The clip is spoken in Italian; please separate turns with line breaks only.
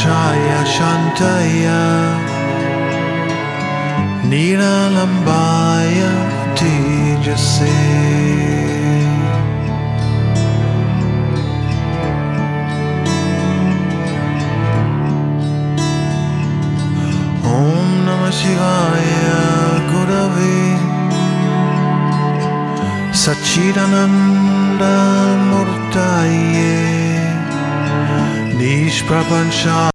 Shaya Shantaya Nilalambaya Tejase Om Namah Shivaya Gurave Satchidananda Murtaye Nishprapancha